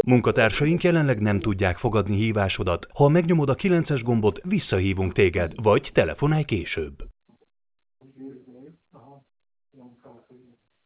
Munkatársaink jelenleg nem tudják fogadni hívásodat. Ha megnyomod a 9-es gombot, visszahívunk téged, vagy telefonálj később.